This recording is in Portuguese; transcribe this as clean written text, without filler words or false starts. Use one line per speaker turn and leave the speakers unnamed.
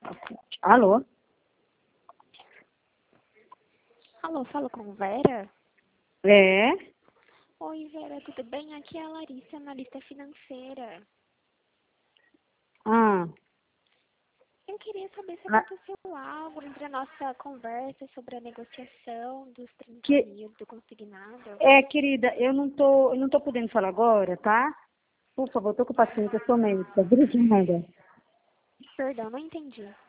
Alô?
Alô, falo com Vera?
É?
Oi, Vera, tudo bem? Aqui é a Larissa, analista financeira.
Ah,
Eu queria saber se
na-
aconteceu algo entre a nossa conversa sobre a negociação dos 30
que,
mil do consignado.
querida, eu não tô podendo falar agora, tá? Por favor, tô com o paciente, eu sou médica. Obrigada.
Perdão, não entendi.